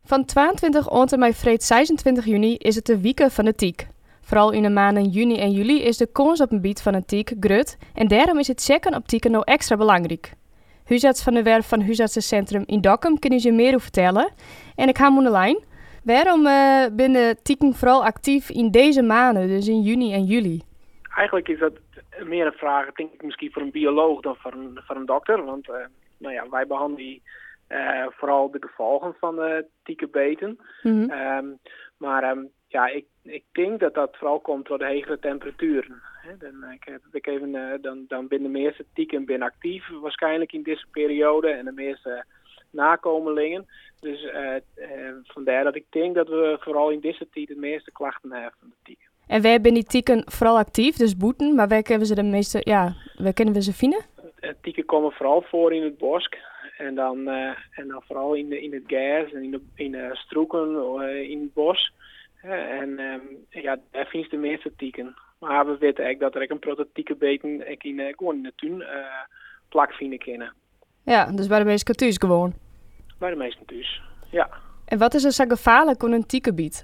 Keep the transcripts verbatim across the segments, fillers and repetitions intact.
Van tweeëntwintig tot en met vrijdag zesentwintig juni is het de Wieke van de Tiek. Vooral in de maanden juni en juli is de kans op een bied van een tiek grut en daarom is het checken op tieken nou extra belangrijk. Huisarts van de werf van Huisartsencentrum in Dokkum kunnen je meer over vertellen. En ik ga aan de lijn. Waarom uh, binnen tieken vooral actief in deze maanden, dus in juni en juli? Eigenlijk is dat meer een vraag, denk ik, misschien voor een bioloog dan voor een, voor een dokter. Want uh, nou ja, wij behandelen uh, vooral de gevolgen van de tiekenbeten. Mm-hmm. Um, maar um, ja, ik, ik denk dat dat vooral komt door de hegere temperaturen. He, dan, ik heb, ik even, uh, dan, dan binnen de meeste tieken ben actief waarschijnlijk in deze periode en de meeste nakomelingen. Dus uh, uh, vandaar dat ik denk dat we vooral in deze tijd de meeste klachten hebben van de tieken. En waar zijn die tieken vooral actief, dus boeten, maar waar kennen we ze de meeste, ja, waar kennen we ze vinden? Uh, tieken komen vooral voor in het bos en dan, uh, en dan vooral in, de, in het gas en in de, in de stroeken uh, in het bos. Uh, en um, ja, daar vind je de meeste tieken. Maar we weten eigenlijk dat er ook een prototiekenbeten in, uh, gewoon in de tuin uh, plak vinden kunnen. Ja, dus bij de meeste thuis gewoon? Bij de meeste thuis, ja. En wat is er zo gevaarlijk aan een tiekenbiet?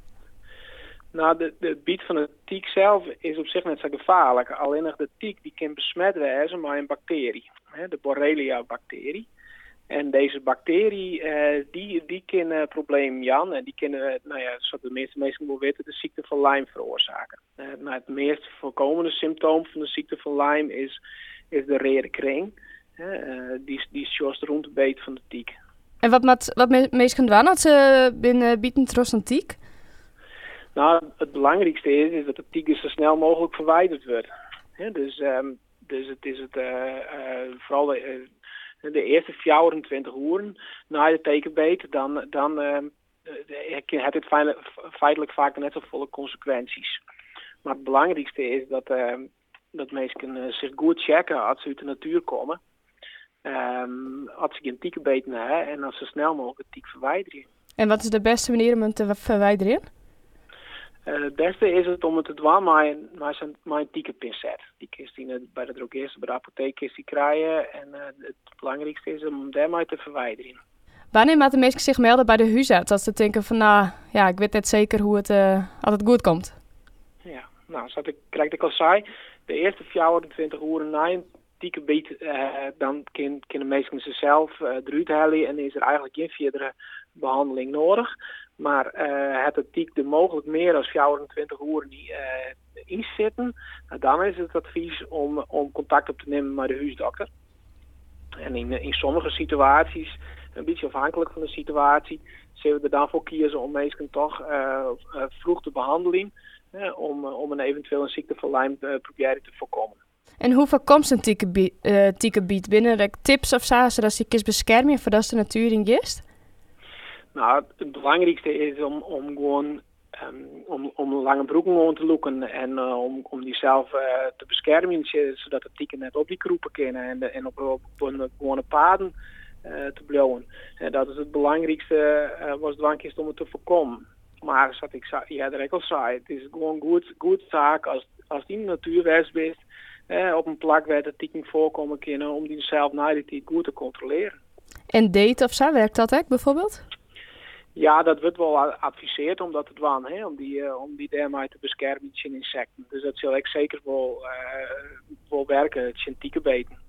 Nou, de, de biet van de tiek zelf is op zich net zo gevaarlijk. Alleen nog de tiek die kan besmet worden met een bacterie, hè, de Borrelia-bacterie. En deze bacterie, uh, die, die kan uh, probleem Jan en die kunnen, nou ja, zoals de meeste mensen wel weten, de ziekte van Lyme veroorzaken. Uh, nou, het meest voorkomende symptoom van de ziekte van Lyme is, is de rode kring. Uh, die die is juist rond de beet van de tiek. En wat met wat me, meest gaan doen als ze binnen bieten trots een tiek? Nou, het belangrijkste is, is dat de tiek zo snel mogelijk verwijderd wordt. Ja, dus, um, dus het is het uh, uh, vooral de, uh, de eerste vierentwintig uur na de tekenbeet, dan, dan uh, heeft het feitelijk vaak net zo volle consequenties. Maar het belangrijkste is dat, uh, dat mensen uh, zich goed checken als ze uit de natuur komen. Um, als ze geen tiekenbeet hebben en als ze snel mogelijk de tiek verwijderen. En wat is de beste manier om hem te verwijderen? Uh, het beste is het om het te doen met een, een tiekenpincet. Die kist die bij de drogist, bij de apotheek kist die krijgen. En uh, het belangrijkste is om hem daarmee te verwijderen. Wanneer moeten mensen zich melden bij de huisarts als ze denken van, nou ja, ik weet net zeker hoe het uh, altijd goed komt? Ja, nou, zoals ik, ik al zei, de eerste vierentwintig uur na een tiekenbeet, uh, dan kunnen mensen zichzelf uh, eruit halen en is er eigenlijk geen verdere behandeling nodig. Maar uh, het de tiek er mogelijk meer dan vierentwintig uur niet uh, in zitten, nou, dan is het advies om, om contact op te nemen met de huisdokter. En in, in sommige situaties, een beetje afhankelijk van de situatie, zullen we er dan voor kiezen om mensen toch uh, uh, vroeg de behandeling, uh, om, uh, om een eventueel een ziekte van Lyme uh, proberen te voorkomen. En hoe voorkomt een tiekenbiet, uh, tiekenbiet binnen? Er tips of zo, zodat je kies bescherming voordat de natuur in gist? Nou, het belangrijkste is om, om gewoon um, om, om lange broeken te loeken en uh, om, om die zelf uh, te beschermen, zodat de tieken net op die kroepen kunnen en, de, en op, op, op een gewone paden uh, te blijven. En dat is het belangrijkste uh, wat dwang is om het te voorkomen. Maar zoals ik zei, ja, dat ik al zei, het is gewoon goed, goed zaak als, als die natuurwijs bent, uh, op een plek waar de tieken voorkomen kunnen, om die zelf na die tijd goed te controleren. En date of zo, werkt dat ook bijvoorbeeld? Ja, dat wordt wel adviseerd om dat te doen, hè, om die, uh, om die daarmee te beschermen tegen insecten. Dus dat zal ik zeker wel, uh, wel werken, tegen tiekenbeten.